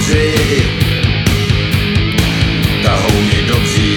modři, tahouni dobří.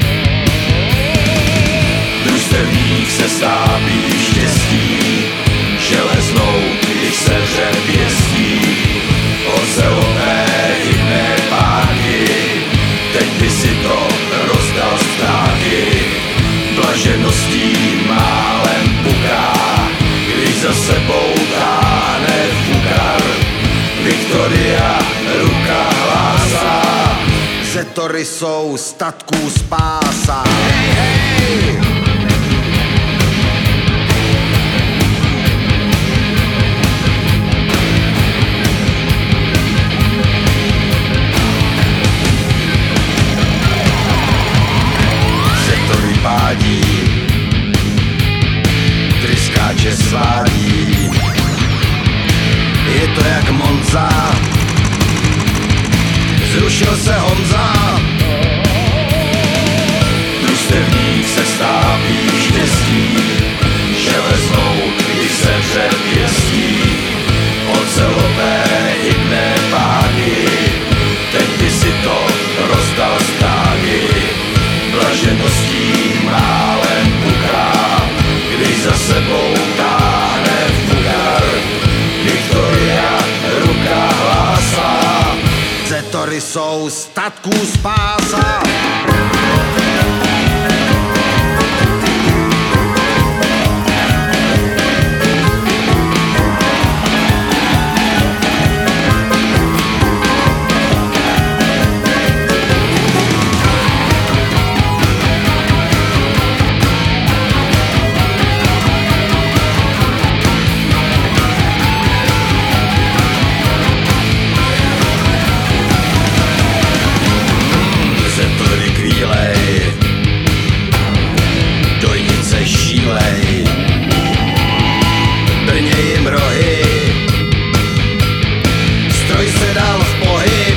Družstevník se stápí štěstí, železnou, když se vře pěstí. Ocelové hybné páky, teď by si to rozdal z ptáky. Blažeností málem puká, když za sebou táhne fukar. Viktoria ruka hlásá, Zetory jsou statků spása. Hej, hej! Zetory pádí, tryskáče svádí. Je to jak Monza, zrušil se Honza. Družstevník se stápí štěstí, železnou, když se vře pěstí. Ocelové hybné páky, teď by si to rozdal z ptáky. Blažeností málem puká, když za sebou táhne fukar. Viktoria ruka hlásá, Zetory jsou statků spása. Šílej, brně jim rohy, stroj se dal v pohyb.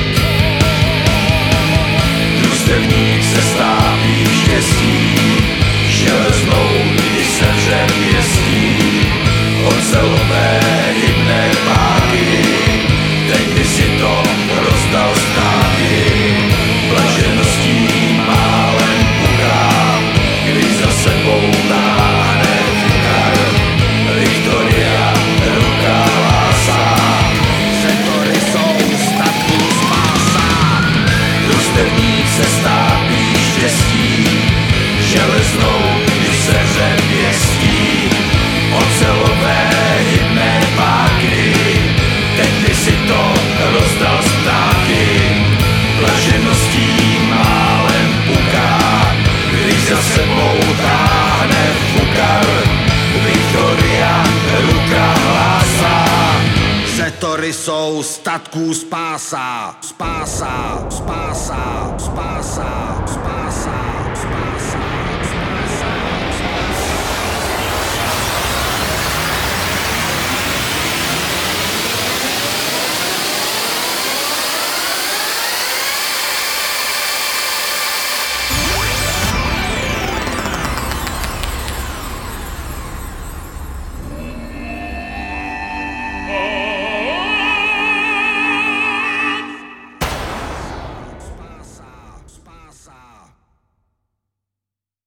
Družstevník se stápí štěstí, železnou, když se vře pěstí. Ocelové hybné páky, teď by si to rozdal z ptáky. Blažeností málem puká, když za sebou táhne fukar. Viktoria ruka hlásá, Zetory jsou statků spása. Družstevník se stápí štěstí, železnou, když se vře pěstí. Ocelové hybné páky, teď by si to rozdal z ptáky. Blažeností málem puká, když za sebou táhne fukar. Viktoria ruka hlásá, Zetory jsou statků spása. Spása, spása, spása, spása.